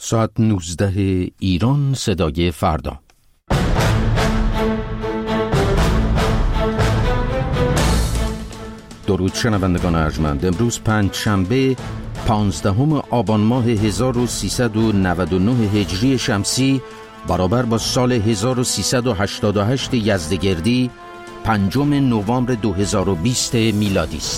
ساعت 19 ایران، صدای فردا. درود شنوندگان ارجمند. امروز پنجشنبه 15 آبان ماه 1399 هجری شمسی برابر با سال 1388 یزدگردی 5 نوامبر 2020 میلادی است.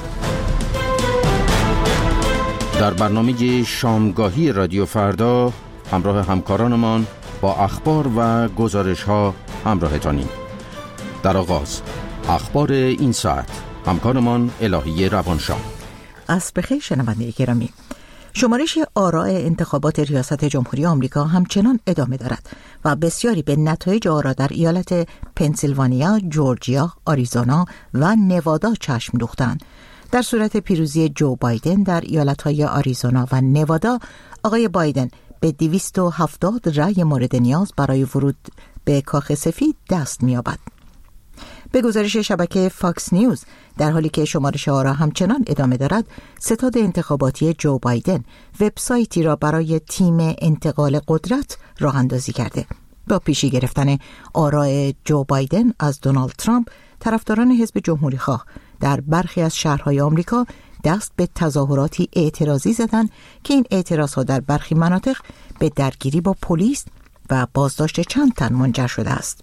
در برنامه شامگاهی رادیو فردا همراه همکارانمان با اخبار و گزارش‌ها همراهتانیم. در آغاز اخبار این ساعت، همکارمان الهی روانشاه. عصر بخیر شنونده گرامی. شمارش آراء انتخابات ریاست جمهوری آمریکا همچنان ادامه دارد و بسیاری به نتایج آرا در ایالت پنسیلوانیا، جورجیا، آریزونا و نوادا چشم دوختند. در صورت پیروزی جو بایدن در ایالت‌های آریزونا و نوادا، آقای بایدن به 270 رأی مورد نیاز برای ورود به کاخ سفید دست می‌یابد. به گزارش شبکه فاکس نیوز، در حالی که شمارش آرا همچنان ادامه دارد، ستاد انتخاباتی جو بایدن وبسایتی را برای تیم انتقال قدرت راه اندازی کرده. با پیشی گرفتن آراء جو بایدن از دونالد ترامپ، طرفداران حزب جمهوری خواه در برخی از شهرهای آمریکا دست به تظاهراتی اعتراضی زدند که این اعتراضها در برخی مناطق به درگیری با پلیس و بازداشت چند تن منجر شده است.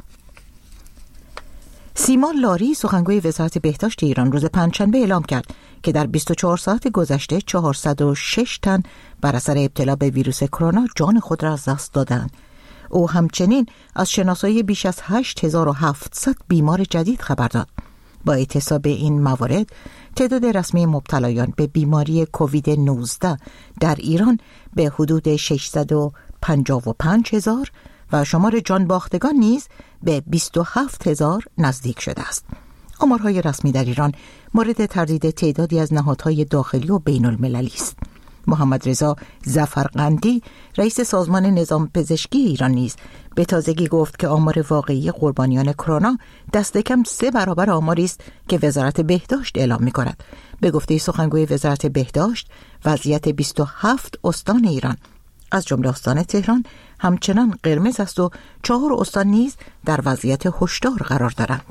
سیما لاری، سخنگوی وزارت بهداشت ایران، روز پنجشنبه اعلام کرد که در 24 ساعت گذشته 406 تن بر اثر ابتلا به ویروس کرونا جان خود را از دست دادند. او همچنین از شناسایی بیش از 8700 بیمار جدید خبر داد. با احتساب این موارد، تعداد رسمی مبتلایان به بیماری کووید 19 در ایران به حدود 655,000 و شمار جان باختگان نیز به 27,000 نزدیک شده است. آمارهای رسمی در ایران مورد تردید تعدادی از نهادهای داخلی و بین المللی است. محمد رضا ظفرقندی، رئیس سازمان نظام پزشکی ایران، نیز به تازگی گفت که آمار واقعی قربانیان کرونا دست کم 3 برابر آماری است که وزارت بهداشت اعلام می‌کند. به گفته سخنگوی وزارت بهداشت، وضعیت 27 استان ایران از جمله استان تهران همچنان قرمز است و 4 استان نیز در وضعیت هشدار قرار دارند.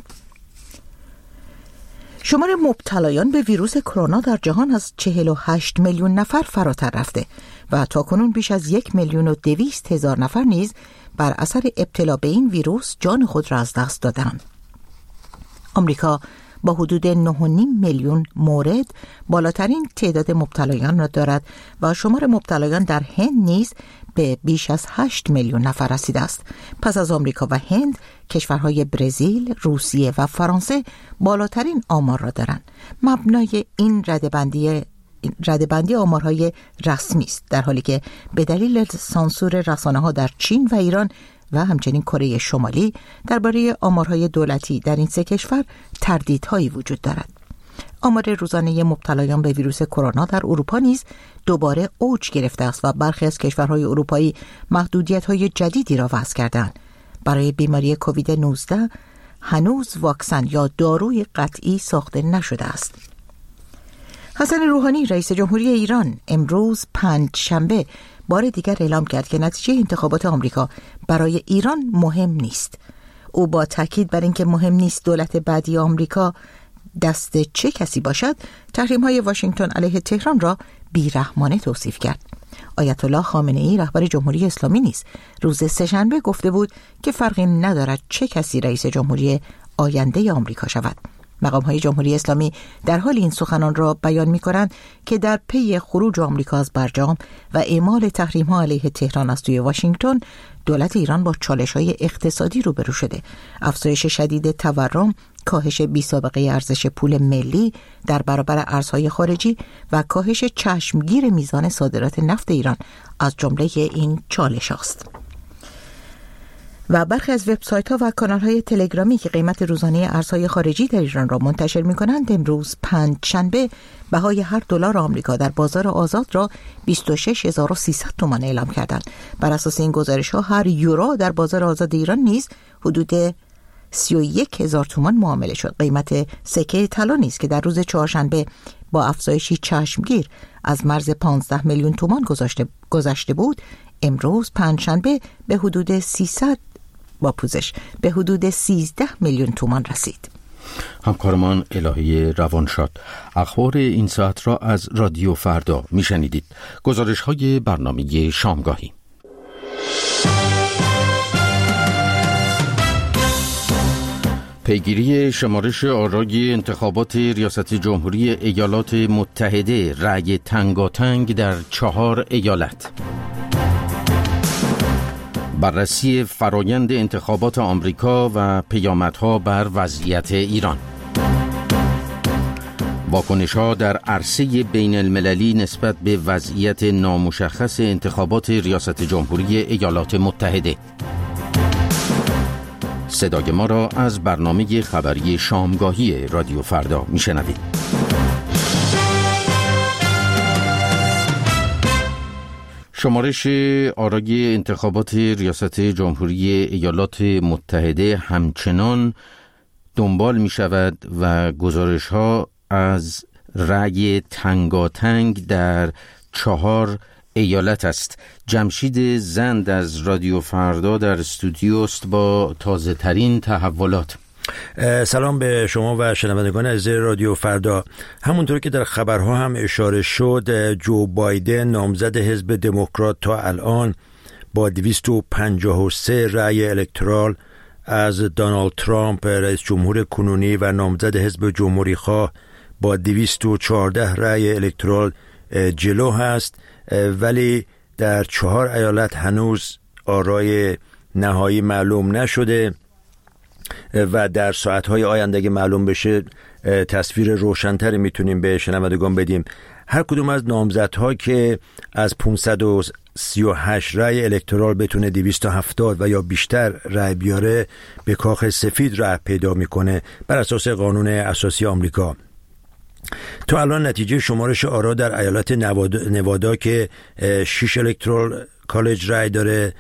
شمار مبتلایان به ویروس کرونا در جهان از 48 میلیون نفر فراتر رفته و تاکنون بیش از 1,200,000 نفر نیز بر اثر ابتلا به این ویروس جان خود را از دست دادند. آمریکا با حدود 9.5 میلیون مورد بالاترین تعداد مبتلایان را دارد و شمار مبتلایان در هند نیز به بیش از 8 میلیون نفر رسیده است. پس از آمریکا و هند، کشورهای برزیل، روسیه و فرانسه بالاترین آمار را دارند. مبنای این ردبندی آمارهای رسمی است، در حالی که به دلیل سانسور رسانه‌ها در چین و ایران و همچنین کره شمالی درباره آمارهای دولتی در این 3 کشور تردیدهایی وجود دارد. آمار روزانه مبتلایان به ویروس کرونا در اروپا نیز دوباره اوج گرفته است و برخی از کشورهای اروپایی محدودیت‌های جدیدی را وضع کردند. برای بیماری کووید 19 هنوز واکسن یا داروی قطعی ساخته نشده است. حسن روحانی، رئیس جمهوری ایران، امروز پنجشنبه بار دیگر اعلام کرد که نتیجه انتخابات آمریکا برای ایران مهم نیست. او با تاکید بر اینکه مهم نیست دولت بعدی آمریکا دست چه کسی باشد، تحریم‌های واشنگتن علیه تهران را بی‌رحمانه توصیف کرد. آیت الله خامنه‌ای، رهبر جمهوری اسلامی، نیز روز سه‌شنبه گفته بود که فرقی ندارد چه کسی رئیس جمهوری آینده آمریکا شود. مقام‌های جمهوری اسلامی در حال این سخنان را بیان می‌کنند که در پی خروج آمریکا از برجام و اعمال تحریم‌ها علیه تهران از سوی واشنگتن، دولت ایران با چالش‌های اقتصادی روبرو شده. افزایش شدید تورم، کاهش بی‌سابقه ارزش پول ملی در برابر ارزهای خارجی و کاهش چشمگیر میزان صادرات نفت ایران از جمله این چالش است. و برخی از وبسایت‌ها و کانال‌های تلگرامی که قیمت روزانه ارزهای خارجی در ایران را منتشر می‌کنند، امروز پنجشنبه بهای هر دلار آمریکا در بازار آزاد را 26300 تومان اعلام کردند. بر اساس این گزارش‌ها هر یورو در بازار آزاد ایران نیز حدود 31000 تومان معامله شد. قیمت سکه طلا نیز که در روز چهارشنبه با افزایشی چشمگیر از مرز 15 میلیون تومان گذشته بود، امروز پنجشنبه به حدود 13 میلیون تومان رسید. همکارمان الهی روانشاد، اخبار این ساعت را از رادیو فردا میشنیدید. گزارش های برنامه شامگاهی. پیگیری شمارش آرای انتخابات ریاست جمهوری ایالات متحده، رأی تنگاتنگ در 4 ایالت. بررسی فرایند انتخابات آمریکا و پیامدها بر وضعیت ایران. واکنش‌ها در عرصه بین المللی نسبت به وضعیت نامشخص انتخابات ریاست جمهوری ایالات متحده. صدای ما را از برنامه خبری شامگاهی رادیو فردا میشنوید. شمارش آرای انتخابات ریاست جمهوری ایالات متحده همچنان دنبال می شود و گزارش ها از رأی تنگاتنگ در 4 ایالت است. جمشید زند از رادیو فردا در استودیو است با تازه ترین تحولات. سلام به شما و شنوندگان عزیز رادیو فردا. همونطور که در خبرها هم اشاره شد، جو بایدن نامزد حزب دموکرات تا الان با 253 رأی الکترال از دونالد ترامپ رئیس جمهور کنونی و نامزد حزب جمهوری خواه با 214 رأی الکترال جلو هست، ولی در 4 ایالت هنوز آرای نهایی معلوم نشده و در ساعتهای آینده که معلوم بشه تصویر روشن‌تری میتونیم به شنوندگان بدیم. هر کدوم از نامزدها که از 538 رأی الکترال بتونه 270 و یا بیشتر رأی بیاره به کاخ سفید رأی پیدا میکنه بر اساس قانون اساسی آمریکا. تا الان نتیجه شمارش آرا در ایالت نوادا که 6 الکترال کالج رأی داره،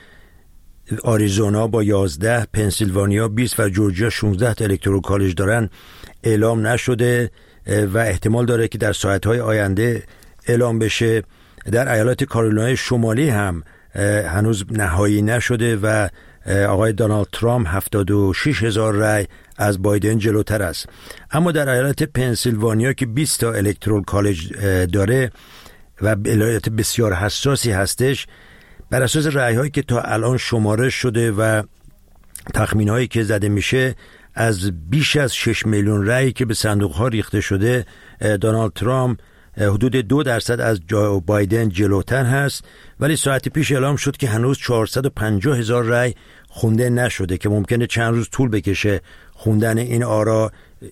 آریزونا با 11، پنسیلوانیا 20 و جورجیا 16 تا الکترال کالج دارن اعلام نشده و احتمال داره که در ساعتهای آینده اعلام بشه. در ایالت کارولینای شمالی هم هنوز نهایی نشده و آقای دونالد ترامپ 76,000 رأی از بایدن جلوتر است. اما در ایالت پنسیلوانیا که 20 تا الکترال کالج داره و ایالت بسیار حساسی هستش، بر اساس رأی‌هایی که تا الان شمارش شده و تخمین‌هایی که زده میشه، از بیش از 6 میلیون رأی که به صندوق‌ها ریخته شده، دونالد ترامپ حدود 2% از جو بایدن جلوتر هست. ولی ساعتی پیش اعلام شد که هنوز 450,000 رأی خونده نشده که ممکنه چند روز طول بکشه خوندن این آرا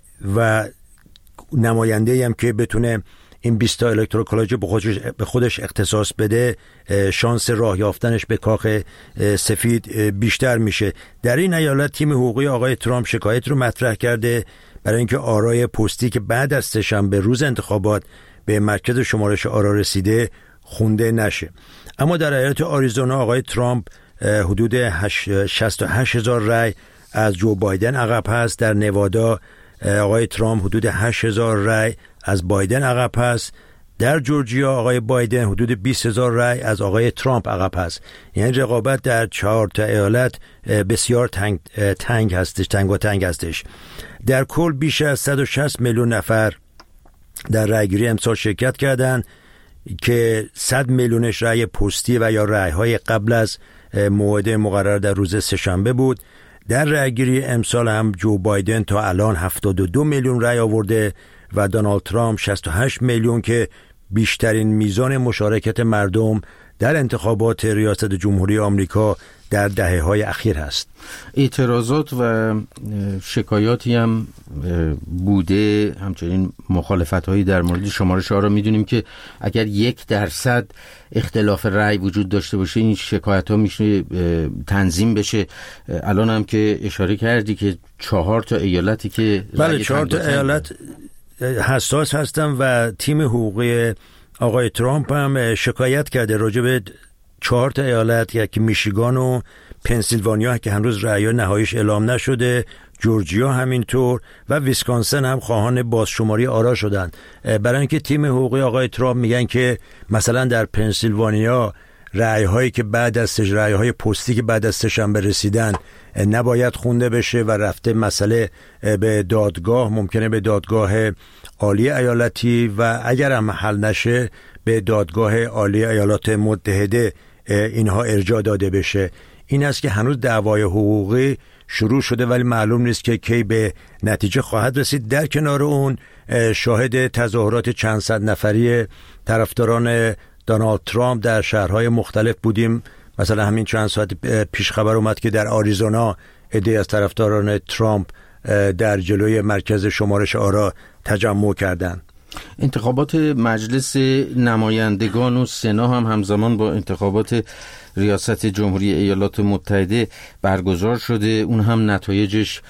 و نماینده‌ای هم که بتونه این 20 تا الکترال کالج به خودش اختصاص بده، شانس راه یافتنش به کاخ سفید بیشتر میشه. در این ایالت تیم حقوقی آقای ترامپ شکایت رو مطرح کرده برای اینکه آرای پستی که بعد از سه‌شنبه روز انتخابات به مرکز شمارش آرا رسیده خونده نشه. اما در ایالت آریزونا آقای ترامپ حدود 68,000 رأی از جو بایدن عقب هست. در نوادا آقای ترامپ حدود 8,000 رأی از بایدن عقب هست. در جورجیا آقای بایدن حدود 20,000 رأی از آقای ترامپ عقب هست. یعنی رقابت در 4 تا ایالت بسیار تنگ هستش. در کل بیش از 160 میلیون نفر در رأیگیری امسال شرکت کردند که 100 میلیونش رأی پستی و یا رأی‌های قبل از موعد مقرر در روز سه‌شنبه بود. در رأیگیری امسال هم جو بایدن تا الان 72 میلیون رأی آورده و دونالد ترامپ 68 میلیون که بیشترین میزان مشارکت مردم در انتخابات ریاست جمهوری آمریکا در دهه‌های اخیر هست. اعتراضات و شکایاتی هم بوده، همچنین مخالفت‌هایی در مورد شمارش آرا. می‌دونیم که اگر 1% اختلاف رأی وجود داشته باشه این شکایت‌ها میشه تنظیم بشه. الان هم که اشاره کردی که 4 تا ایالتی که بله 4 تا ایالت حساس هستن و تیم حقوقی آقای ترامپ هم شکایت کرده راجع به 4 تا ایالت، یکی میشیگان و پنسیلوانیا که هنوز رأی نهاییش اعلام نشده، جورجیا همینطور و ویسکانسن هم خواهان بازشماری آرا شدن. برای اینکه تیم حقوقی آقای ترامپ میگن که مثلا در پنسیلوانیا رأی‌هایی که بعد از رأی‌های پستی که بعد از سه‌شنبه رسیدن نباید خونده بشه و رفته مسئله به دادگاه، ممکنه به دادگاه عالی ایالتی و اگر هم حل نشه به دادگاه عالی ایالات متحده اینها ارجاع داده بشه. این است که هنوز دعوای حقوقی شروع شده ولی معلوم نیست که کی به نتیجه خواهد رسید. در کنار اون شاهد تظاهرات چند صد نفری طرفداران دونالد ترامپ در شهرهای مختلف بودیم. مثلا همین چند ساعت پیش خبر اومد که در آریزونا عده‌ای از طرفداران ترامپ در جلوی مرکز شمارش آرا تجمع کردند. انتخابات مجلس نمایندگان و سنا هم همزمان با انتخابات ریاست جمهوری ایالات متحده برگزار شده. اون هم نتایجش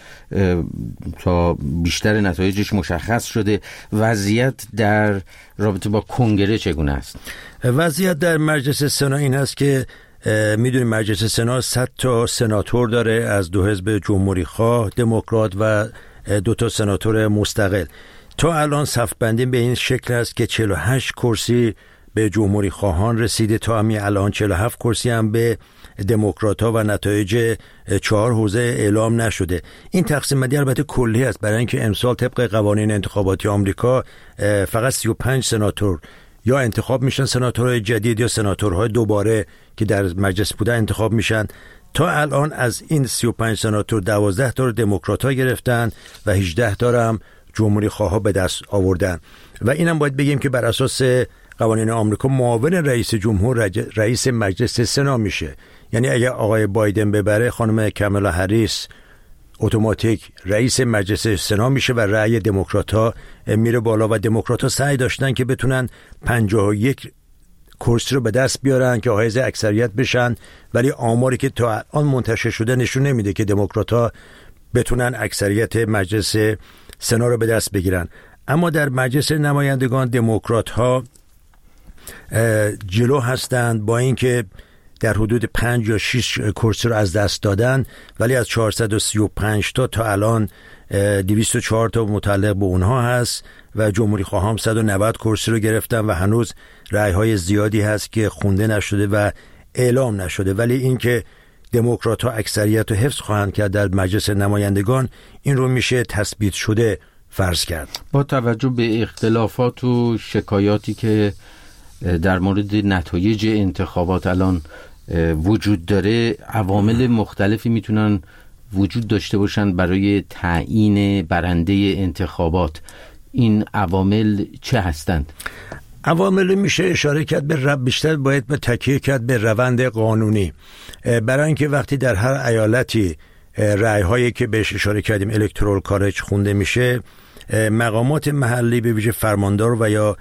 تا بیشتر نتایجش مشخص شده. وضعیت در رابطه با کنگره چگونه است؟ وضعیت در مجلس سنا این هست که میدونیم مجلس سنا 100 تا سناتور داره از دو حزب جمهوری خواه دموکرات و 2 تا سناتور مستقل. تا الان صف بندی به این شکل است که 48 کرسی به جمهوری خواهان رسیده، تا همین الان 47 کرسی هم به دموکرات‌ها و نتایج 4 حوزه اعلام نشده. این تقسیم بندی البته کلی است برای اینکه امسال طبق قوانین انتخاباتی آمریکا فقط 35 سناتور یا انتخاب میشن، سناتورهای جدید یا سناتورهای دوباره که در مجلس بودن انتخاب میشن. تا الان از این 35 سناتور 12 تا رو دموکرات‌ها گرفتن و 18 تا هم جمهوری خواها به دست آوردن و اینم باید بگیم که بر اساس قوانین آمریکا معاون رئیس جمهور رئیس مجلس سنا میشه. یعنی اگه آقای بایدن ببره خانم کامالا هریس اتوماتیک رئیس مجلس سنا میشه و رأی دموکرات‌ها میره بالا و دموکرات‌ها سعی داشتن که بتونن 51 کرسی رو به دست بیارن که حائز اکثریت بشن، ولی آماری که تا الان منتشر شده نشون نمیده که دموکرات‌ها بتونن اکثریت مجلس سنا رو به دست بگیرن. اما در مجلس نمایندگان دموکرات‌ها جلو هستند با اینکه در حدود 5 یا 6 کرسی رو از دست دادن، ولی از 435 تا الان 204 تا متعلق به اونها هست و جمهوری خواهان 190 کرسی رو گرفتن و هنوز رأی‌های زیادی هست که خونده نشده و اعلام نشده. ولی اینکه دموکرات‌ها اکثریت رو حفظ خواهند کرد در مجلس نمایندگان، این رو میشه تثبیت شده فرض کرد. با توجه به اختلافات و شکایاتی که در مورد نتایج انتخابات الان وجود داره، عوامل مختلفی میتونن وجود داشته باشن برای تعیین برنده انتخابات. این عوامل چه هستند؟ عوامل میشه اشاره کرد به بیشتر باید به تکیه کرد به روند قانونی، برای اینکه وقتی در هر ایالتی رأی‌هایی که بهش اشاره کردیم الکترال کالج خونده میشه، مقامات محلی به ویژه فرماندار و یا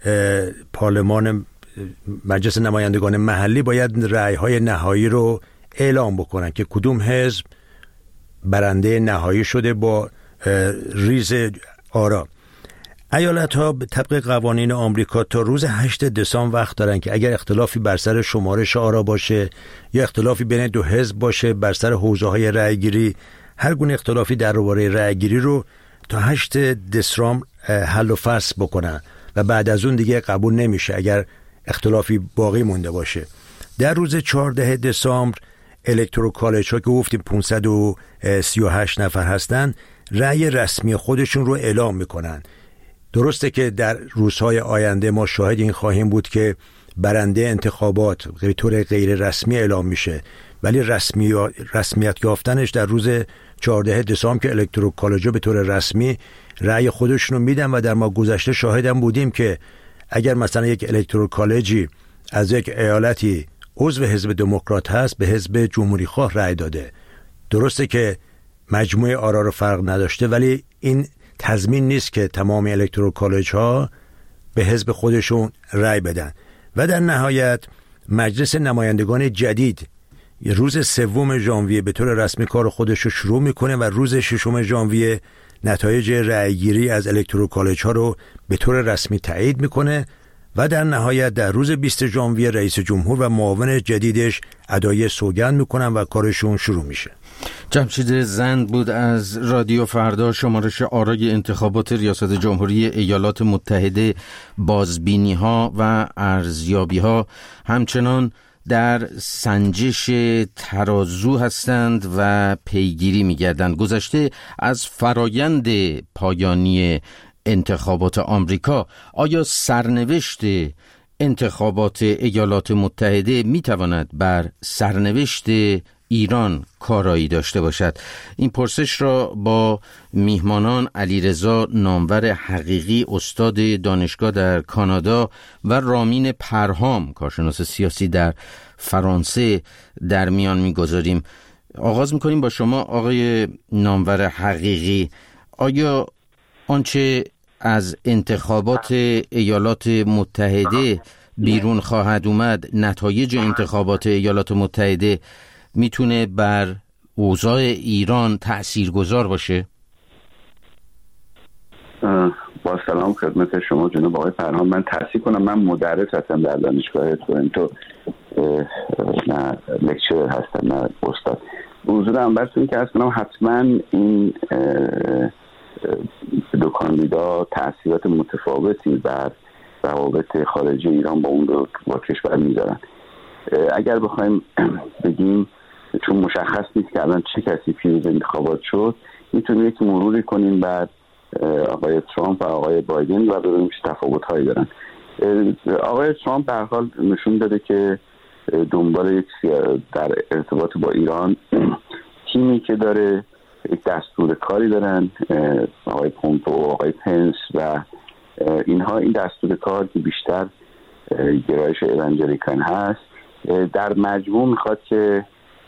پارلمان مجلس نمایندگان محلی باید رأی‌های نهایی رو اعلام بکنن که کدوم حزب برنده نهایی شده با ریز آرا. ایالت‌ها طبق قوانین آمریکا تا روز 8 دسامبر وقت دارن که اگر اختلافی بر سر شمارش آرا باشه یا اختلافی بین دو حزب باشه بر سر حوزه‌های رأی‌گیری، هر گونه اختلافی درباره رأی‌گیری رو تا 8 دسامبر حل و فصل بکنن و بعد از اون دیگه قبول نمیشه اگر اختلافی باقی مونده باشه. در روز 14 دسامبر الکترال کالج ها که گفتیم 538 نفر هستن رأی رسمی خودشون رو اعلام میکنن. درسته که در روزهای آینده ما شاهد این خواهیم بود که برنده انتخابات به طور غیر رسمی اعلام میشه، ولی رسمیت یافتنش در روز 14 دسامبر که الکترال کالج ها به طور رسمی رأی خودشون رو میدن و در ما گذشته شاهدم بودیم که اگر مثلا یک الکترال کالجی از یک ایالتی عضو حزب دموکرات هست به حزب جمهوری خواه رأی داده، درسته که مجموع آرا رو فرق نداشته، ولی این تضمین نیست که تمام الکترال کالج ها به حزب خودشون رأی بدن. و در نهایت مجلس نمایندگان جدید روز 3 ژانویه به طور رسمی کار خودش رو شروع میکنه و روز 6 ژانویه نتایج رأیگیری از الکترال کالج ها رو به طور رسمی تایید میکنه و در نهایت در روز 20 ژانویه رئیس جمهور و معاون جدیدش ادای سوگند میکنن و کارشون شروع میشه. جمشید زند بود از رادیو فردا. شمارش آرای انتخابات ریاست جمهوری ایالات متحده، بازبینی ها و ارزیابی ها همچنان در سنجش ترازو هستند و پیگیری می‌گردند. گذشته از فرایند پایانی انتخابات آمریکا، آیا سرنوشت انتخابات ایالات متحده می‌تواند بر سرنوشت ایران کارایی داشته باشد؟ این پرسش را با میهمانان علیرضا نامور حقیقی، استاد دانشگاه در کانادا، و رامین پرهام، کارشناس سیاسی در فرانسه، در میان میگذاریم. آغاز میکنیم با شما آقای نامور حقیقی. آیا آنچه از انتخابات ایالات متحده بیرون خواهد اومد، نتایج انتخابات ایالات متحده، میتونه بر اوضاع ایران تأثیرگذار باشه؟ با سلام خدمت شما جناب آقای فرهام. من تأسیب کنم، من مدرس هستم در دانشگاه تورنتو، نه لکچرر هستم نه استاد. حضورم براتون که هست کنم حتما این دو کاندیدا تأثیرات متفاوتی بر روابط خارجی ایران با اون با کشور میذارن. اگر بخوایم بگیم، چون مشخص نیست که الان چه کسی پیروز انتخابات شد، میتونیم یک مروری کنیم بر آقای ترامپ و آقای بایدن و ببینیم چه تفاوت‌هایی دارن. آقای ترامپ به هر حال نشون داده که دنبال یک در ارتباط با ایران تیمی که داره، یک دستور کاری دارن، آقای پومپئو و آقای پنس و اینها. این دستور کار که بیشتر گرایش اونجلیکان هست، در مجموع میخواد که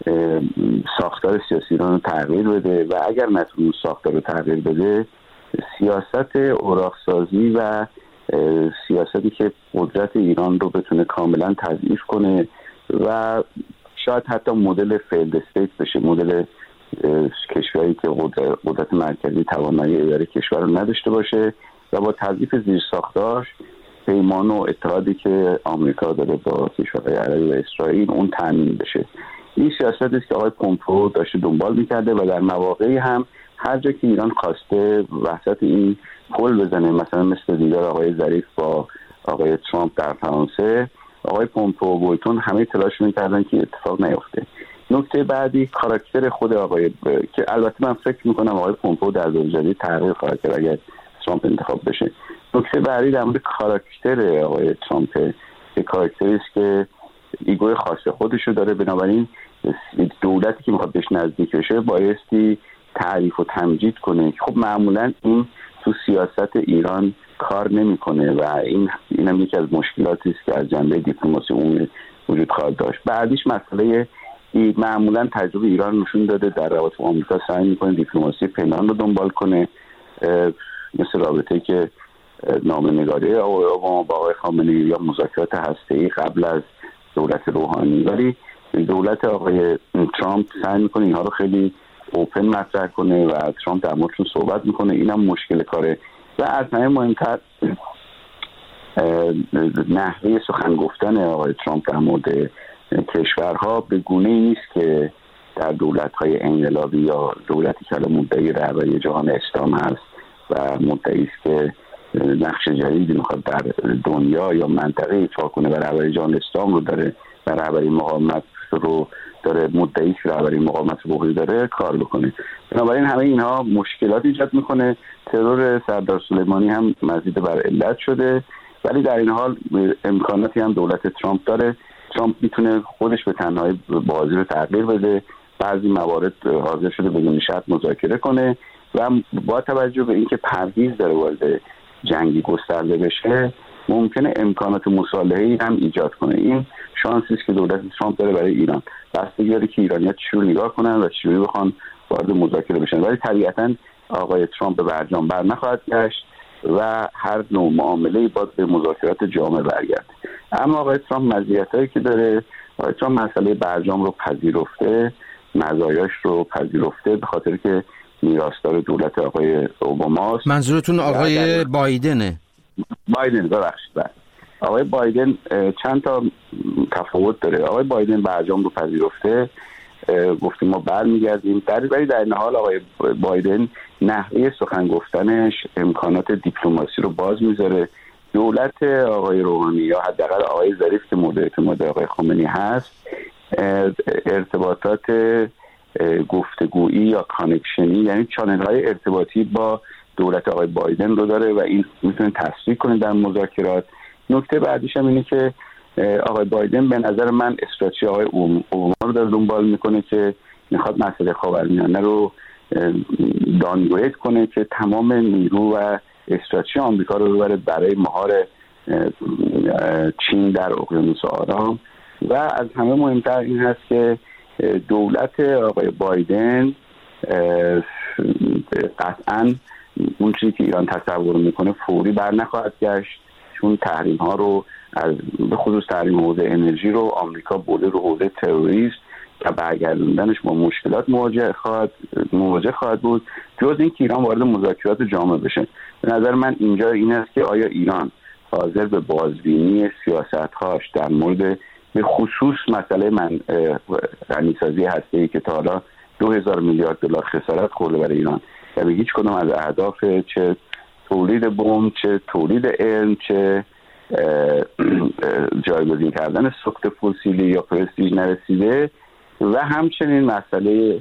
ساختار سیاسی ایران رو تغییر بده و اگر نتونه ساختار رو تغییر بده، سیاست اوراق‌سازی و سیاستی که قدرت ایران رو بتونه کاملا تضعیف کنه و شاید حتی مدل فیلد استیت بشه، مدل کشوری که قدرت مرکزی توانایی اداره کشور رو نداشته باشه و با تضعیف زیرساختاش پیمان و اتحادی که آمریکا داره با کشورهای عربی و اسرائیل اون تامین بشه. این سیاستی است که آقای پومپئو داشته دنبال میکرده و در مواقعی هم هر جا که ایران خواسته وسط این پل بزنه، مثلا مثل دیدار آقای ظریف با آقای ترامپ در فرانسه، آقای پومپئو و بولتون همه تلاش میکردن که اتفاق نیفته. نکته بعدی کاراکتر خود آقای که البته من فکر میکنم آقای پومپئو در دور جدید تغییر خواهد کرد اگر ترامپ انتخاب بشه. نکته بعدی در مورد کاراکتر آقای ترامپ، که کاراکتری است که ایگوی خاص خودشو داره، بنابراین دولتی که میخواد بهش نزدیک بشه بایستی تعریف و تمجید کنه. خب معمولا این تو سیاست ایران کار نمیکنه و اینم یکی از مشکلاتی است که از جنبه دیپلماسی عمومی وجود خواهد داشت. بعدیش مسئله معمولا تجربه ایران نشون داده در روابط با آمریکا سعی میکنه دیپلماسی پنهان رو دنبال کنه، مثل رابطه‌ای که نامه‌نگاری آقای اوباما با آقای خامنه‌ای یا مذاکرات هسته‌ای قبل از دولت روحانی. ولی دولت آقای ترامپ سعی میکنه اینها رو خیلی اوپن مطرح کنه و ترامپ در موردشون صحبت میکنه. اینم مشکل کاره. و از همه مهمتر نحوه سخن گفتن آقای ترامپ در مورد کشورها به گونه‌ای نیست که در دولت‌های انقلابی یا دولتی که مدعی رهبری جهان اسلام هست و مدعی است که نقش جدیدی میخواد در دنیا یا منطقه ایفا کنه و رهبری جهان اسلام رو داره و رهبری مقاومت رو داره، مدعی که رهبری مقاومت رو داره کار بکنه. بنابراین همه اینها مشکلات ایجاد میکنه. ترور سردار سلیمانی هم مزید بر علت شده، ولی در این حال امکاناتی هم دولت ترامپ داره. ترامپ میتونه خودش به تنهایی بازی رو تغییر بده، بعضی موارد حاضر شده بدون شرط مذاکره کنه و با توجه به اینکه پرهیز داره وارد جنگی گسترده بشه ممکنه امکانات مصالحه‌ای هم ایجاد کنه. این شانسی است که دولت ترامپ داره برای ایران. بستگی داره که ایرانی‌ها چجوری نگاه کنن و چجوری بخوان وارد مذاکره بشن، ولی طبیعتاً آقای ترامپ به برجام بر نخواهد گشت و هر نوع معامله‌ای باید به مذاکرات جامع برگرده. اما آقای ترامپ مزیتایی که داره، آقای ترامپ مسئله برجام رو پذیرفته، مزایاش رو پذیرفته به خاطر که میراثدار دولت آقای اوباماست. منظورتون آقای بایدنه؟ بایدن، ببخشید. آقای بایدن چند تا تفاوت داره. آقای بایدن برجام رو پذیرفته، گفتیم ما برمیگردیم، ولی در این حال آقای بایدن نحوه سخن گفتنش امکانات دیپلماسی رو باز میذاره دولت آقای روحانی یا حداقل آقای ظریف که مورد اعتماد آقای خامنه‌ای هست ارتباطات گفتگویی یا کانکشنی، یعنی چانل‌های ارتباطی با دولت آقای بایدن رو داره و این میتونه تسریع کنه در مذاکرات. نکته بعدیش هم اینه که آقای بایدن به نظر من استراتژی آقای اوباما رو داره دنبال میکنه که میخواد مسئله خاورمیانه رو دانگرید کنه که تمام نیرو و استراتژی آمریکا رو ببره برای مهار چین در اقیانوس آرام. و از همه مهمتر این هست که دولت آقای بایدن قطعاً اون چیزی که ایران تصور میکنه فوری بر نخواهد گشت، چون تحریم ها رو به خصوص تحریم حوزه انرژی رو آمریکا برده رو حوزه تروریسم و برگردوندنش با مشکلات مواجه خواهد بود، جز این که ایران وارد مذاکرات جامع بشه. به نظر من اینجا این است که آیا ایران حاضر به بازبینی سیاست‌هاش در مورد به خصوص مسئله غنیسازی هسته‌ای که تا حالا 2000 میلیارد دلار خسارت خورده برای ایران و به هیچ کدوم از اهداف چه تولید بمب، چه تولید علم، چه جایگزین کردن سوخت فسیلی یا پرستیژ نرسیده، و همچنین مسئله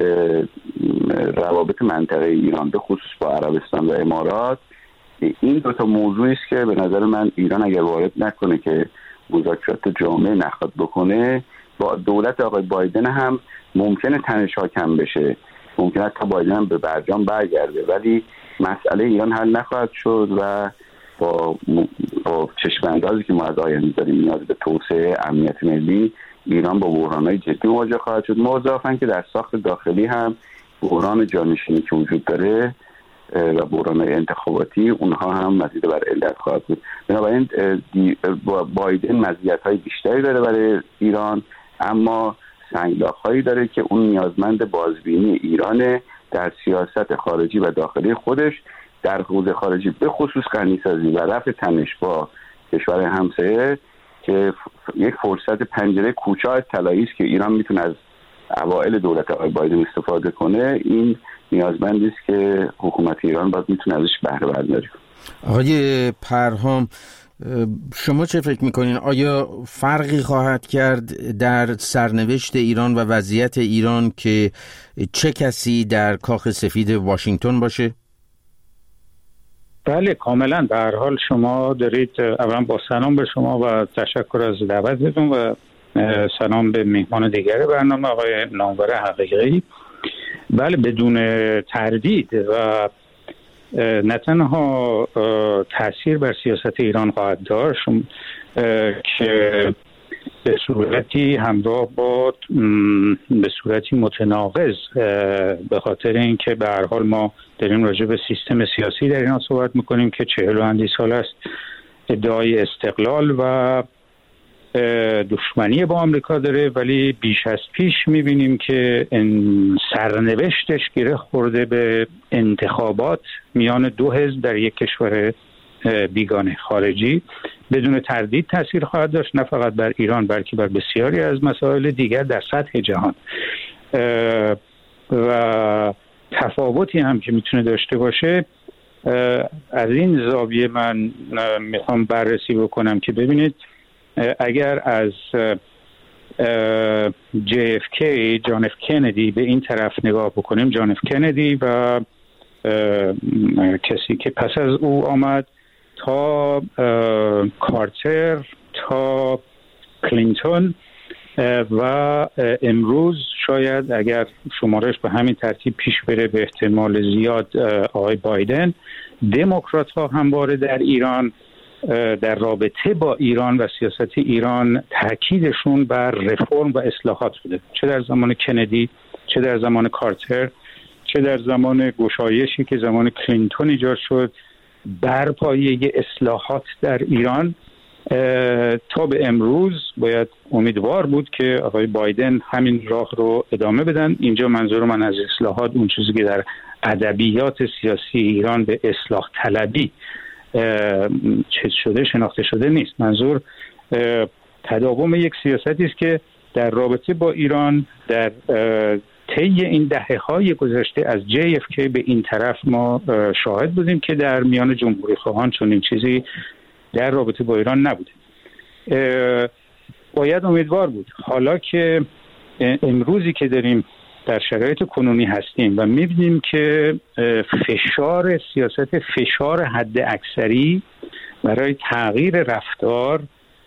روابط منطقه ایران به خصوص با عربستان و امارات. این دو تا موضوعی است که به نظر من ایران اگر وارد نکنه که مذاکرات جامع نخواد بکنه، با دولت آقای بایدن هم ممکنه تنش‌ها کم بشه، ممکنه تا بایدن هم به برجام برگرده، ولی مسئله ایران حل نخواهد شد و با چشم‌اندازی که ما از آینده داریم نیاز به توسعه امنیت ملی، ایران با بحران‌های جدی مواجه خواهد شد. مضافاً که در ساخت داخلی هم بحران جانشینی که وجود داره و بحران‌های انتخاباتی، اونها هم مزید بر علت خواهد بود. بنابراین بایدن مزیت‌های بیشتری داره برای ایران، اما سنگلاخ‌هایی داره که اون نیازمند بازبینی ایران در سیاست خارجی و داخلی خودش در حوزه خارجی، به خصوص غنیسازی و رفع تنش با کشور همسایه، که یک فرصت پنجره کوچای طلایی است که ایران میتونه از اوائل دولت آقای بایدن استفاده کنه. این نیازمندی است که حکومت ایران باید میتونه ازش بهره برداره. آقای پرهام، شما چه فکر میکنین؟ آیا فرقی خواهد کرد در سرنوشت ایران و وضعیت ایران که چه کسی در کاخ سفید واشنگتن باشه؟ بله کاملا. به هر حال شما دارید، اولا با سلام به شما و تشکر از دعوتتون و سلام به میهمان دیگر برنامه آقای نامور حقیقی. بله بدون تردید و نه تنها تأثیر بر سیاست ایران خواهد داشت که به صورتی همراه با به صورتی متناقض، به خاطر اینکه به هر حال ما داریم راجع به سیستم سیاسی در ایران صحبت میکنیم که 40 و اندی سال است ادعای استقلال و دشمنی با آمریکا داره، ولی بیش از پیش میبینیم که سرنوشتش گره خورده به انتخابات میان دو حزب در یک کشور بیگانه خارجی. بدون تردید تاثیر خواهد داشت نه فقط بر ایران بلکه بر بسیاری از مسائل دیگر در سطح جهان، و تفاوتی هم که میتونه داشته باشه. از این زاویه من میخوام بررسی بکنم که ببینید اگر از JFK جان اف کندی به این طرف نگاه بکنیم، جان اف کندی و کسی که پس از او آمد تا کارتر تا کلینتون و امروز شاید اگر شمارش به همین ترتیب پیش بره به احتمال زیاد آقای بایدن، دموکرات ها همواره در ایران در رابطه با ایران و سیاست ایران تاکیدشون بر رفرم و اصلاحات بوده، چه در زمان کندی، چه در زمان کارتر، چه در زمان گشایشی که زمان کلینتون ایجاد شد بر پایه اصلاحات در ایران. تا به امروز باید امیدوار بود که آقای بایدن همین راه رو ادامه بدن. اینجا منظور من از اصلاحات اون چیزی که در ادبیات سیاسی ایران به اصلاح طلبی چیز شده شناخته شده نیست. منظور تداوم یک سیاستی است که در رابطه با ایران در طی این دهه‌های گذشته از JFK به این طرف ما شاهد بودیم که در میان جمهوری خواهان چون این چیزی در رابطه با ایران نبوده. باید امیدوار بود حالا که امروزی که داریم در شرایط کنونی هستیم و می‌بینیم که فشار سیاست، فشار حد اکثری برای تغییر رفتار،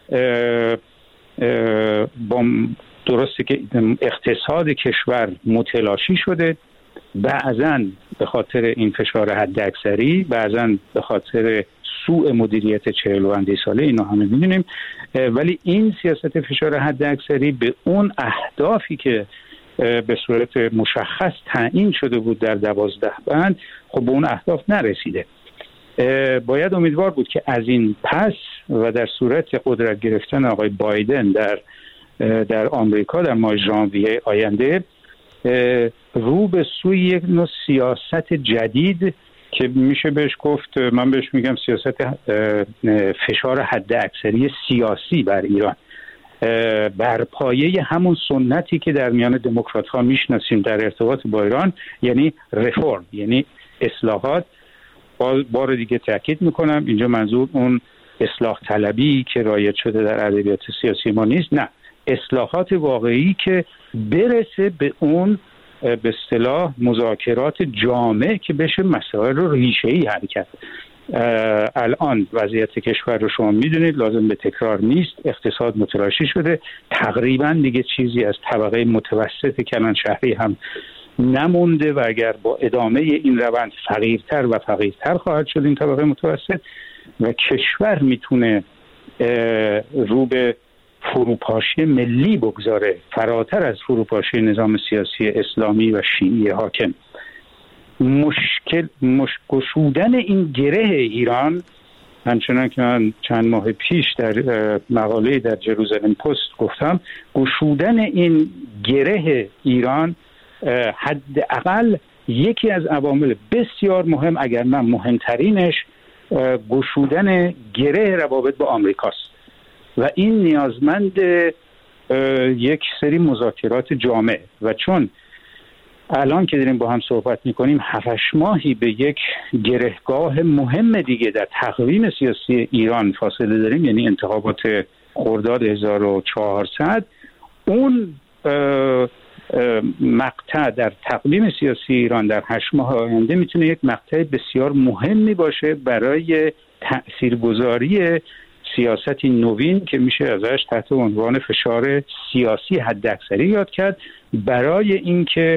با درسته که اقتصاد کشور متلاشی شده، بعضاً به خاطر این فشار حد اکثری، بعضاً به خاطر سوء مدیریت 40 ساله، اینا همه می‌دونیم، ولی این سیاست فشار حد اکثری به اون اهدافی که به صورت مشخص تعیین شده بود در 12 بند، خب به اون اهداف نرسیده. باید امیدوار بود که از این پس و در صورت قدرت گرفتن آقای بایدن در آمریکا در ماه ژانویه آینده رو به سوی یک نوع سیاست جدید که میشه بهش گفت، من بهش میگم سیاست فشار حد اکثری سیاسی بر ایران، بر پایه همون سنتی که در میان دموکرات ها میشناسیم در ارتباط با ایران، یعنی رفرم، یعنی اصلاحات. بار دیگه تاکید میکنم اینجا منظور اون اصلاح طلبی که رایج شده در ادبیات سیاسی ما نیست، نه، اصلاحات واقعی که برسه به اون به اصطلاح مذاکرات جامع که بشه مسائل رو ریشه‌ای حل کرد. الان وضعیت کشور رو شما میدونید، لازم به تکرار نیست، اقتصاد متلاشی شده، تقریبا دیگه چیزی از طبقه متوسط کلان شهری هم نمونده و اگر با ادامه این روند فقیرتر و فقیرتر خواهد شد این طبقه متوسط و کشور میتونه رو به فروپاشی ملی بگذاره، فراتر از فروپاشی نظام سیاسی اسلامی و شیعی حاکم. گشودن این گره ایران، همچنان که من چند ماه پیش در مقاله در جروزالم پست گفتم، گشودن این گره ایران حداقل یکی از عوامل بسیار مهم، اگر نه مهمترینش، گشودن گره روابط با آمریکاست و این نیازمند یک سری مذاکرات جامع و چون الان که داریم با هم صحبت میکنیم 7 ماهی به یک گرهگاه مهم دیگه در تقویم سیاسی ایران فاصله داریم، یعنی انتخابات خرداد 1400. اون مقطع در تقویم سیاسی ایران در 8 ماه آینده میتونه یک مقطع بسیار مهمی باشه برای تأثیرگذاری سیاستی نوین که میشه ازش تحت عنوان فشار سیاسی حداکثری یاد کرد، برای اینکه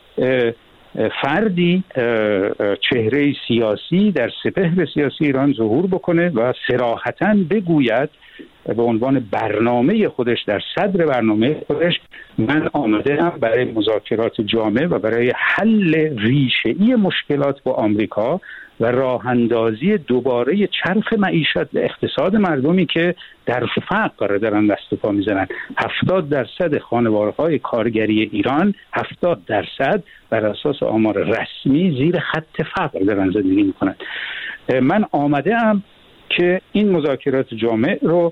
فردی چهره سیاسی در سپهر سیاسی ایران ظهور بکنه و صراحتاً بگوید به عنوان برنامه خودش، در صدر برنامه خودش، من آمده‌ام برای مذاکرات جامع و برای حل ریشه‌ای مشکلات با آمریکا و راه اندازی دوباره چرخ معیشت و اقتصاد مردمی که در فقر دارن دست و پا میزنن. 70% خانوارهای کارگری ایران، 70% بر اساس آمار رسمی زیر خط فقر دارن زندگی میکنن. من آمده‌ام که این مذاکرات جامع رو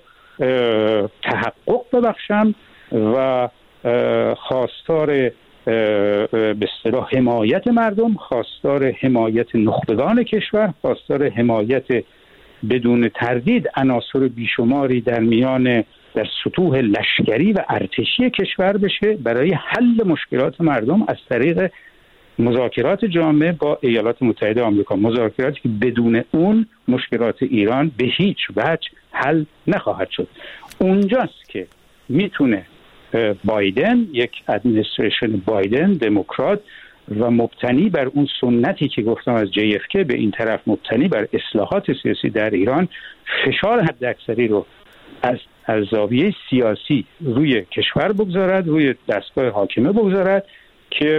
تحقق ببخشم و خواستار به اصطلاح حمایت مردم، خواستار حمایت نخبگان کشور، خواستار حمایت بدون تردید عناصر بیشماری در میان در سطوح لشکری و ارتشی کشور بشه برای حل مشکلات مردم از طریق مذاکرات جامع با ایالات متحده آمریکا، مذاکراتی که بدون اون مشکلات ایران به هیچ وجه حل نخواهد شد. اونجاست که میتونه بایدن، یک ادمنستریشن بایدن دموکرات و مبتنی بر اون سنتی که گفتم از JFK به این طرف، مبتنی بر اصلاحات سیاسی در ایران، فشار حداکثری رو از زاویه سیاسی روی کشور بگذارد، روی دستگاه حاکمه بگذارد که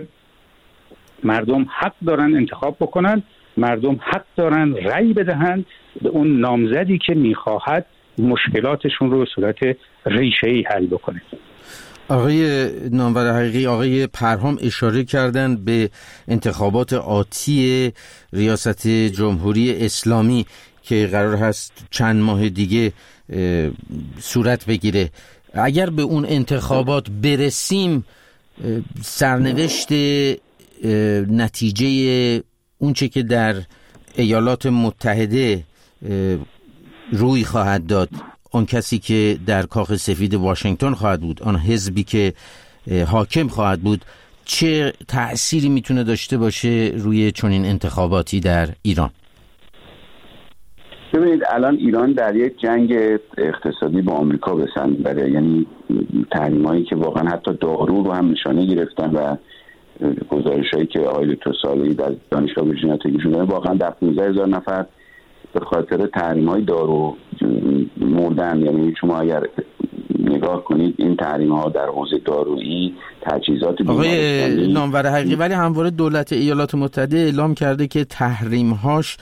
مردم حق دارن انتخاب بکنن، مردم حق دارن رأی بدهند به اون نامزدی که میخواهد مشکلاتشون رو به صورت ریشه‌ای حل بکنه. آقای نامور حقیقی، آقای پرهام اشاره کردن به انتخابات آتی ریاست جمهوری اسلامی که قرار هست چند ماه دیگه صورت بگیره. اگر به اون انتخابات برسیم، سرنوشت نتیجه اونچه که در ایالات متحده روی خواهد داد، اون کسی که در کاخ سفید واشنگتن خواهد بود، آن حزبی که حاکم خواهد بود، چه تأثیری میتونه داشته باشه روی چنین انتخاباتی در ایران؟ ببینید الان ایران در یک جنگ اقتصادی با آمریکا به سر میبره، یعنی تحریمایی که واقعا حتی دارو رو هم نشانه گرفتن و گزارش‌هایی که آقای دکتر صالحی در دانشگاه ویرجینیا تکنیک داره، واقعا در 15,000 نفر به خاطر تحریم‌های دارو مردن. یعنی شما اگر نگاه کنید این تحریم‌ها در حوزه دارویی، تجهیزات آقای نامور حقیقی، ولی همواره دولت ایالات متحده اعلام کرده که تحریم‌هاش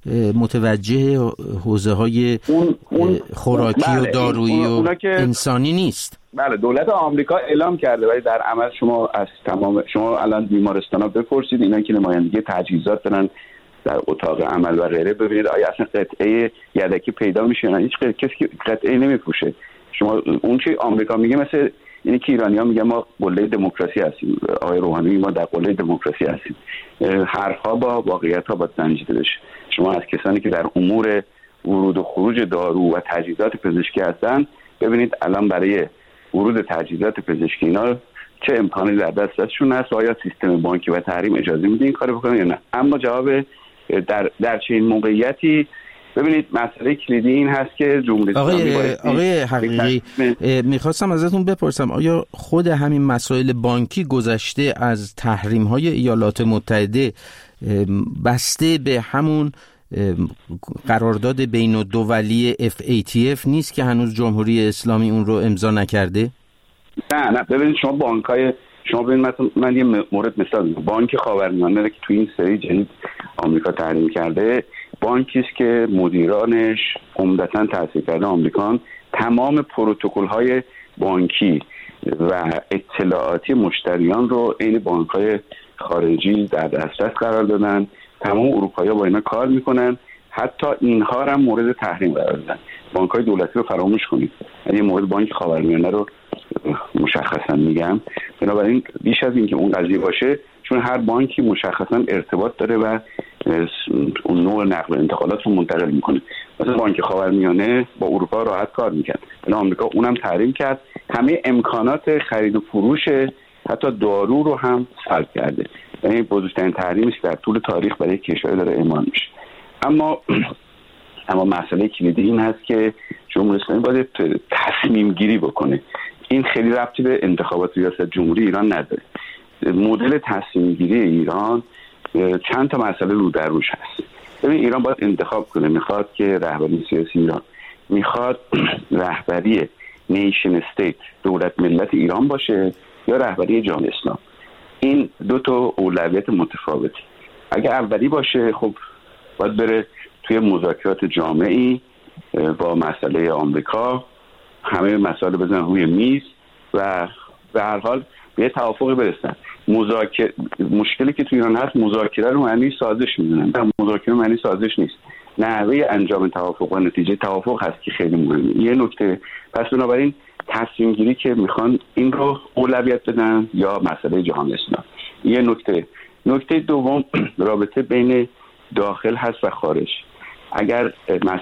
متوجه حوزه‌های خوراکی و دارویی و انسانی نیست. بله، دولت آمریکا اعلام کرده ولی در عمل شما الان بیمارستانا بپرسید، اینا که نمایندگی تجهیزات دارن در اتاق عمل و غیره، ببینید آیا اصلا قطعه یدکی پیدا میشه؟ نه، هیچ کسی قطعه نمیپوشه. شما اون چی آمریکا میگه مثل اینی که ایرانی‌ها میگن ما قله دموکراسی هستیم، آقای روحانی ما در قله دموکراسی هستیم. حرف‌ها با واقعیت‌ها باید سنجیده بشه. شما از کسانی که در امور ورود و خروج دارو و تجهیزات پزشکی هستن ببینید الان برای ورود تجهیزات پزشکی اینا چه امکانی در دستشون هست و آیا سیستم بانکی و تحریم اجازه میده این کارو بکنن یا نه. اما جواب در چنین موقعیتی ببینید مسئله کلیدی این هست که جمهوری اسلامی آقای حقیقی میخواستم ازتون بپرسم آیا خود همین مسائل بانکی گذشته از تحریم‌های ایالات متحده بسته به همون قرارداد بین الدولی FATF نیست که هنوز جمهوری اسلامی اون رو امضا نکرده؟ نه ببینید شما ببینید مثلا من یه مورد مثال میزنم. بانک خاورمیانه که تو این سری جدید آمریکا تحریم کرده، بانکی است که مدیرانش عمدتاً تأسیس کرده آمریکان تمام پروتکل‌های بانکی و اطلاعاتی مشتریان رو عین بانک‌های خارجی در دسترس قرار دادن. تمام اروپایی‌ها با اینا کار میکنن، حتی اینها هم مورد تحریم قرار دادن. بانک‌های دولتی رو فراموش کنید، یعنی مورد بانک خاورمیانه رو مشخصا میگم. بنابراین بیش از این که اون قضیه باشه، چون هر بانکی مشخصا ارتباط داره و اون نوع نقل و انتقالات رو منتقل میکنه. مثلا بانک خاورمیانه با اروپا راحت کار میکرد، یعنی آمریکا اونم تحریم کرد، همه امکانات خرید و فروش حتی دارو رو هم سلب کرده. یعنی بزرگترین تحریمی است در طول تاریخ برای کشور داره اعمال میشه. اما مسئله کلیدی این هست که جمهوری اسلامی باید تصمیم گیری بکنه. این خیلی ربطی به انتخابات ریاست جمهوری ایران نداره. مدل تصمیم گیری ایران چند تا مسئله رو در روش هست. ببین ایران باید انتخاب کنه، میخواد که رهبری سیاسی ایران میخواد رهبری نیشن استیت، دولت ملت ایران باشه یا رهبری جامعه اسلام. این دو تا اولویت متفاوتی. اگه اولی باشه خب باید بره توی مذاکرات جامعی با مسئله آمریکا، همه مسائل بزنن روی میز و به هر حال به یه توافقی برسن. مشکلی که تو ایران هست مذاکره رو معنی سازش میدونن. مذاکره معنی سازش نیست، نحوه انجام توافق و نتیجه توافق هست که خیلی مهمه. یه نکته پس بنابراین تصمیم گیری که میخوان این رو اولویت بدن یا مسئله جهان اسلام. یه نکته دوم رابطه بین داخل هست و خارج. اگر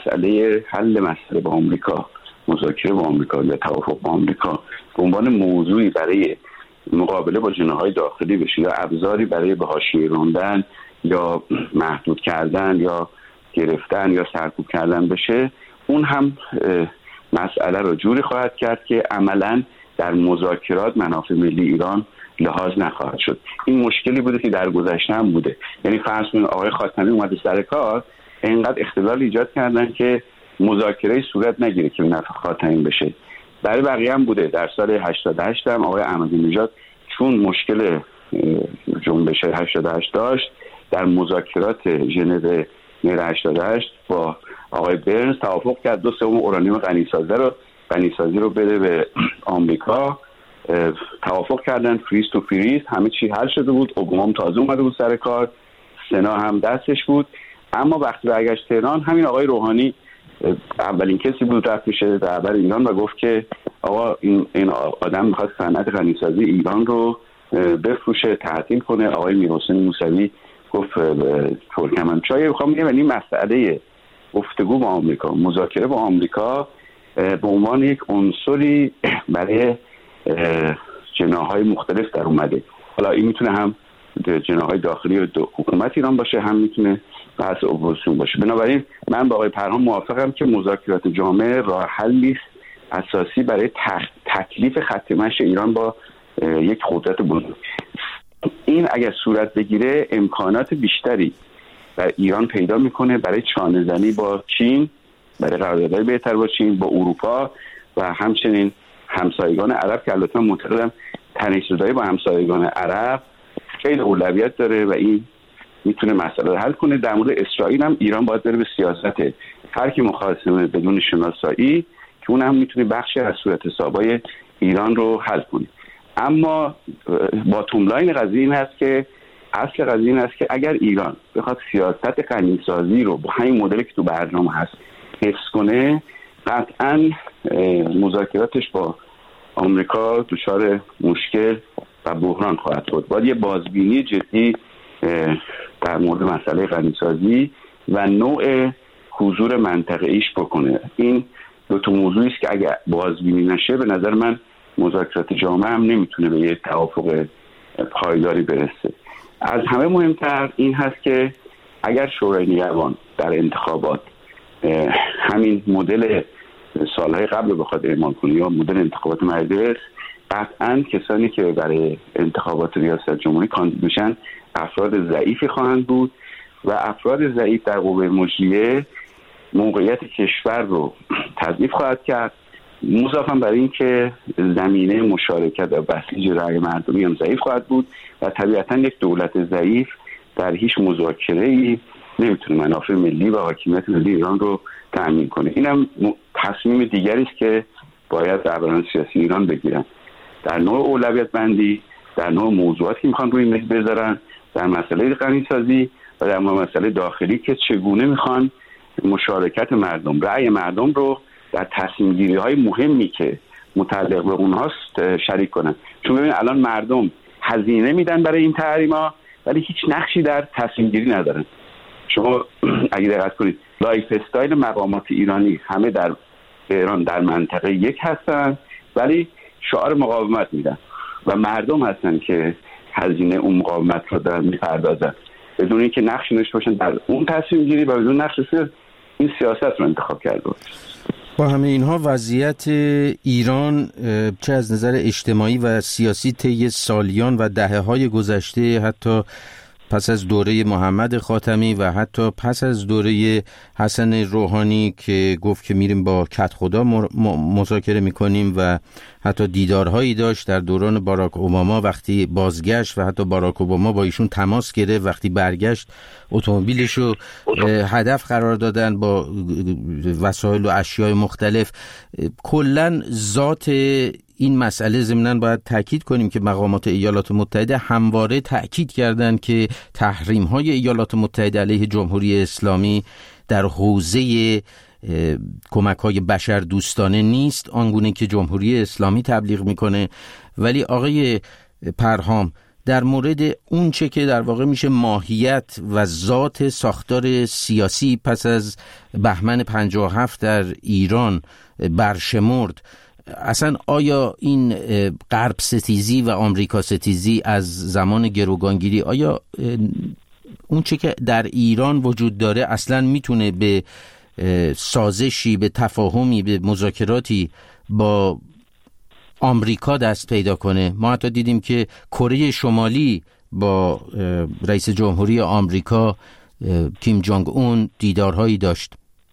حل مسئله با آمریکا، مذاکره با آمریکا یا توافق با آمریکا به عنوان موضوعی برای مقابله با جناح‌های داخلی بشه یا ابزاری برای به حاشیه راندن یا محدود کردن یا گرفتن یا سرکوب کردن بشه، اون هم مسئله رو جوری خواهد کرد که عملاً در مذاکرات منافع ملی ایران لحاظ نخواهد شد. این مشکلی بوده که در گذشته هم بوده. یعنی فرض کنید آقای خاتمی اومد سر کار، اینقدر اختلال ایجاد کردن که مذاکره صورت نگیره که نفع خاتمی بشه. برای بقیه هم بوده. در سال 88 هم آقای احمدی نژاد چون مشکل جنبش 88 داشت، در مذاکرات ژنو 88 با آقای برنز توافق کرد 2/3 اورانیوم غنیسازی رو بده به آمریکا. توافق کردن فریز تو فریز، همه چی حل شده بود. اوباما تازه اومده بود سر کار، سنا هم دستش بود. اما وقتی برگشت تهران، همین آقای روحانی اولین کسی بود رفت پیش رهبر ایران و گفت که آقا این آدم میخواد صنعت غنیسازی ایران رو بفروشه، تعطیل کنه. آقای میرحسین موسوی گفت ترکمنچای میخوام میگم، یعنی مسئله گفتگو با آمریکا، مذاکره با آمریکا به عنوان یک عنصری برای جناح‌های مختلف در اومده. حالا این میتونه هم جناح‌های داخلی و حکومت ایران باشه، هم میتونه بحث اپوزیسیون باشه. بنابراین من با آقای پرهام موافقم که مذاکرات جامعه راه حلی اساسی برای تکلیف خط مشی ایران با یک قدرت بزرگ. این اگر صورت بگیره امکانات بیشتری در ایران پیدا میکنه برای چانه زنی با چین، برای قراردادهای بهتر با چین، با اروپا و همچنین همسایگان عرب که البته من معتقدم تنش‌زدایی با همسایگان عرب خیلی اولویت داره و این میتونه مسئله رو حل کنه. در مورد اسرائیل هم ایران باید بره به سیاست ترک مخاصمه بدون شناسایی که اون هم میتونه بخشی از صورت حسابای ایران رو حل کنه. اما باتوم لاین قضیه این هست که اصل قضیه این هست که اگر ایران بخواد سیاست غنیسازی رو با همین مدلی که تو برنامه هست حفظ کنه، قطعاً مذاکراتش با آمریکا دچار مشکل و بحران خواهد بود. باید یه بازبینی جدی در مورد مسئله غنیسازی و نوع حضور منطقه‌ایش بکنه. این دو تا موضوعی است که اگر بازبینی نشه به نظر من مذاکرات جامعه هم نمیتونه به یه توافق پایداری برسه. از همه مهمتر این هست که اگر شورای نگهبان در انتخابات همین مدل سالهای قبل بخواد اعمال کنه یا مدل انتخابات مجلس، قطعاً کسانی که برای انتخابات ریاست جمهوری کاندید میشن افراد ضعیفی خواهند بود و افراد ضعیف در قوه مجریه موقعیت کشور رو تضعیف خواهد کرد، مضافاً بر این که زمینه مشارکت و بسیج رأی مردمی هم ضعیف خواهد بود و طبیعتاً یک دولت ضعیف در هیچ مذاکره‌ای نمیتونه منافع ملی و حاکمیت ملی ایران رو تأمین کنه. اینم تصمیم دیگری است که باید درباران سیاسی ایران بگیرن در نوع اولویت بندی، در نوع موضوعاتی که میخوان روی میز بذارن، در مسئله غنیسازی و در مسئله داخلی که چگونه میخوان مشارکت مردم، رأی مردم رو در تصمیم گیری های مهمی که متعلق به اونهاست شریک کنن. چون ببین الان مردم هزینه میدن برای این تحریما ولی هیچ نقشی در تصمیم گیری ندارن. شما اگه دقت کنید لایف استایل مقامات ایرانی همه در ایران در منطقه یک هستن ولی شعار مقاومت میدن و مردم هستن که هزینه اون مقاومت رو دارن میپردازن بدون اینکه نقشی داشته باشن در اون تصمیم گیری و بدون نقش این سیاست رو انتخاب کرده. با همه اینها وضعیت ایران چه از نظر اجتماعی و سیاسی طی سالیان و دهه‌های گذشته، حتی پس از دوره محمد خاتمی و حتی پس از دوره حسن روحانی که گفت که میریم با کدخدا مذاکره میکنیم و حتی دیدارهایی داشت در دوران باراک اوباما وقتی بازگشت و حتی باراک اوباما با ایشون تماس گرفت، وقتی برگشت اتومبیلش رو هدف قرار دادن با وسایل و اشیاء مختلف. کلن ذات این مسئله ضمناً باید تأکید کنیم که مقامات ایالات متحده همواره تأکید کردند که تحریم‌های ایالات متحده علیه جمهوری اسلامی در حوزه کمک‌های بشردوستانه نیست آنگونه که جمهوری اسلامی تبلیغ میکنه. ولی آقای پرهام در مورد اون چه که در واقع میشه ماهیت و ذات ساختار سیاسی پس از بهمن 57 در ایران برشمرد، اصلا آیا این غرب ستیزی و آمریکا ستیزی از زمان گروگانگیری، آیا اون چه که در ایران وجود داره اصلا میتونه به سازشی، به تفاهمی، به مذاکراتی با آمریکا دست پیدا کنه؟ ما حتی دیدیم که کره شمالی با رئیس جمهوری آمریکا کیم جونگ اون دیدارهایی داشت.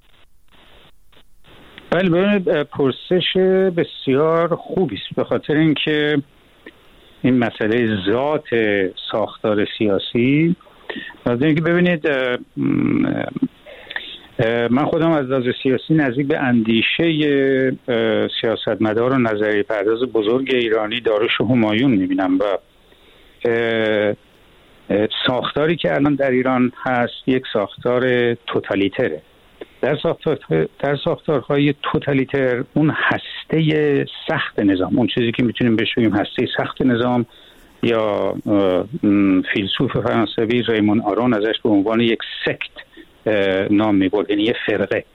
بله، ببینید پرسش بسیار خوبی است، به خاطر اینکه این مسئله ذات ساختار سیاسی، که ببینید من خودم از لحاظ سیاسی نزدیک به اندیشه سیاستمدار و نظریه پرداز بزرگ ایرانی داریوش همایون میبینم و ساختاری که الان در ایران هست یک ساختار توتالیتره. در ساختارهای توتالیتر اون هسته سخت نظام، اون چیزی که میتونیم بهش بگیم هسته سخت نظام، یا فیلسوف فرانسوی ریمون آرون ازش به عنوان یک سکت نام میبرد، یعنی یه فرقه.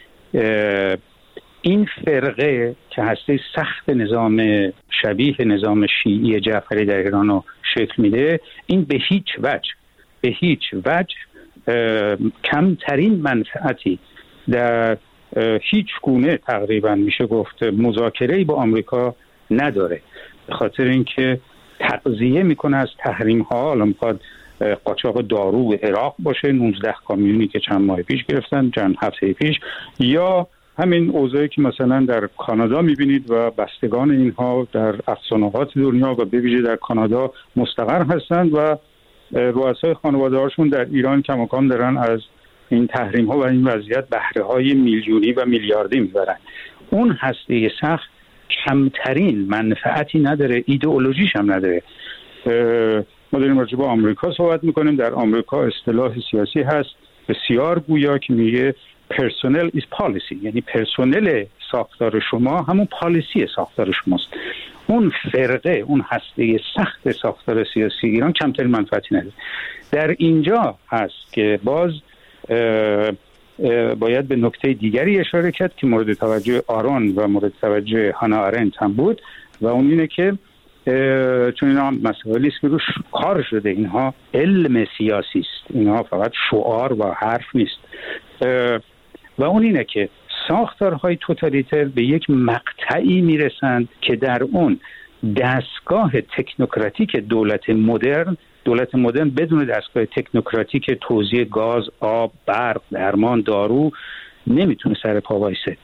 این فرقه که هسته سخت نظام شبیه نظام شیعی جعفری در ایران رو شکل میده، این به هیچ وجه کمترین منفعتی در هیچ گونه تقریبا میشه گفت مذاکره‌ای با آمریکا نداره، به خاطر اینکه تغذیه میکنه از تحریم ها. حالا میخواد قاچاق دارو به عراق باشه، 19 کامیونی که چند ماه پیش گرفتن، چند هفته پیش، یا همین اوضاعی که مثلا در کانادا میبینید و بستگان اینها در افسانه‌ات دنیا و به ویژه در کانادا مستقر هستند و رؤسای خانواده‌هاشون در ایران کماکان دارن از این تحریم ها و این وضعیت بهره های میلیونی و میلیاردی میبرن. اون هسته سخت کمترین منفعتی نداره، ایدئولوژیش هم نداره. ما داریم راجع به آمریکا صحبت میکنیم. در آمریکا اصطلاح سیاسی هست بسیار گویا که میگه پرسونل is policy، یعنی پرسونل ساختار شما همون پالیسی ساختار شماست. اون فرقه، اون هسته سخت ساختار سیاسی ایران کمترین منفعتی نداره. در اینجا هست که باز باید به نکته دیگری اشاره کرد که مورد توجه آرون و مورد توجه هانا آرنت هم بود و اون اینه که چون اینا هم مسائلی است که روش کار شده، اینها علم سیاسی است، اینها فقط شعار و حرف نیست، و اون اینه که ساختارهای توتالیتر به یک مقطعی میرسند که در اون دستگاه تکنوکراتیک دولت مدرن بدون دستگاه تکنوکراتیک توزیع گاز، آب، برق، درمان، دارو نمیتونه سر پا وایسه.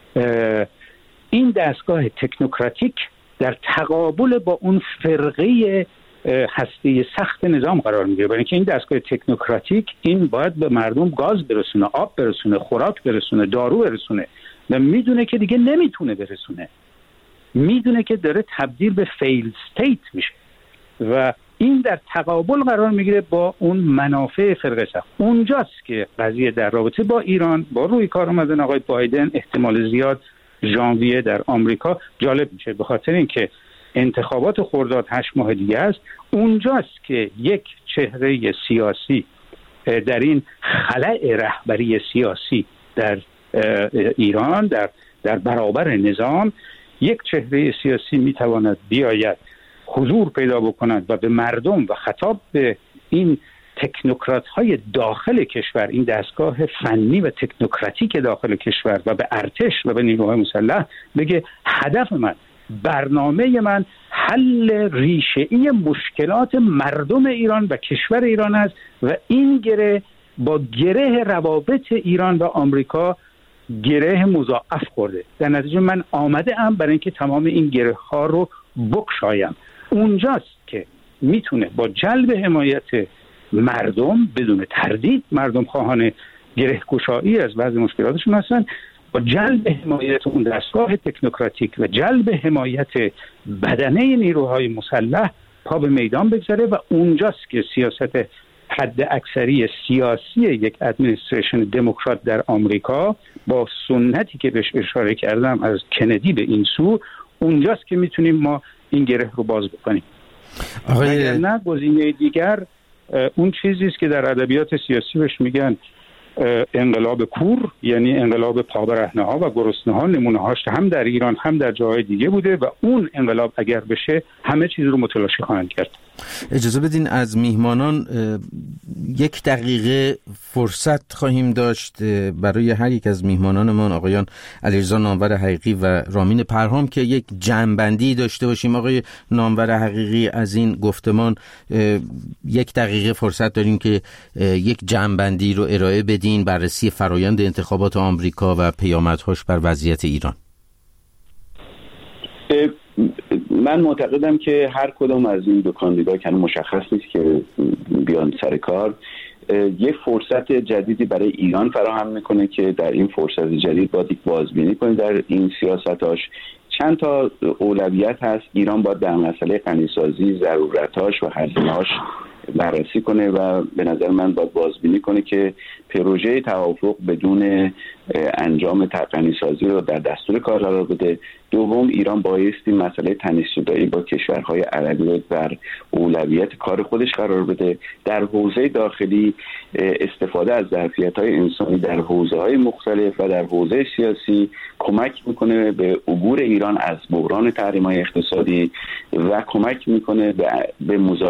این دستگاه تکنوکراتیک در تقابل با اون فرقه هسته سخت نظام قرار میگیره، برای اینکه این دستگاه تکنوکراتیک این باید به مردم گاز برسونه، آب برسونه، خوراک برسونه، دارو برسونه و میدونه که دیگه نمیتونه برسونه، میدونه که داره تبدیل به فیل استیت میشه و این در تقابل قرار میگیره با اون منافع فرقه سخت. اونجاست که قضیه در رابطه با ایران با روی کار اومدن آقای بایدن احتمال زیاد ژانویه در آمریکا جالب میشه، به خاطر اینکه انتخابات خرداد 8 ماه دیگه است. اونجاست که یک چهره سیاسی در این خلأ رهبری سیاسی در ایران در برابر نظام، یک چهره سیاسی میتواند بیاید حضور پیدا بکند و به مردم و خطاب به این تکنوکرات های داخل کشور، این دستگاه فنی و تکنوکراتیک داخل کشور و به ارتش و به نیروهای مسلح بگه هدف من، برنامه من حل ریشه‌ای مشکلات مردم ایران و کشور ایران است و این گره با گره روابط ایران و آمریکا گره مضاعف خورده. در نتیجه من آمده ام برای اینکه تمام این گره ها رو بکشایم. اونجاست که میتونه با جلب حمایت مردم بدون تردید، مردم خواهان گره گشایی از بعضی مشکلاتشون هستن، با جلب حمایت اون دستگاه تکنوکراتیک و جلب حمایت بدنه نیروهای مسلح پا به میدان بگذاره و اونجاست که سیاست حد اکثری سیاسی یک ادمنستریشن دموکرات در آمریکا با سنتی که بهش اشاره کردم از کندی به این سو، اونجاست که میتونیم ما این گره رو باز بکنیم. اگر نه گزینه دیگر اون چیزی است که در ادبیات سیاسی بهش میگن انقلاب کور، یعنی انقلاب پابرهنه ها و گرسنه ها. نمونه هاش هم در ایران هم در جاهای دیگه بوده و اون انقلاب اگر بشه همه چیز رو متلاشی خواهند کرد. اجازه بدین از میهمانان 1 دقیقه فرصت خواهیم داشت برای هر یک از میهمانانمان، آقایان علیرضا نامور حقیقی و رامین پرهام، که یک جمع‌بندی داشته باشیم. آقای نامور حقیقی از این گفتمان 1 دقیقه فرصت داریم که یک جمع‌بندی رو ارائه بدین، بررسی فرایند انتخابات آمریکا و پیامدهاش بر وضعیت ایران. من معتقدم که هر کدام از این دو کاندیدا که مشخص نیست که بیان سر کار، یه فرصت جدیدی برای ایران فراهم میکنه که در این فرصت جدید باید یک بازبینی کنه در این سیاستاش. چند تا اولویت هست. ایران باید در مسئله غنیسازی ضرورتاش و هزینه‌هاش بررسی کنه و به نظر من باید بازبینی کنه که پروژه توافق بدون انجام تقنی‌سازی رو در دستور کار قرار بده. دوم، ایران بایستی مسئله تنش‌زدایی با کشورهای عربی رو در اولویت کار خودش قرار بده. در حوزه داخلی استفاده از ظرفیت‌های انسانی در حوزه‌های مختلف و در حوزه سیاسی کمک میکنه به عبور ایران از بحران تحریم‌های اقتصادی و کمک میکنه به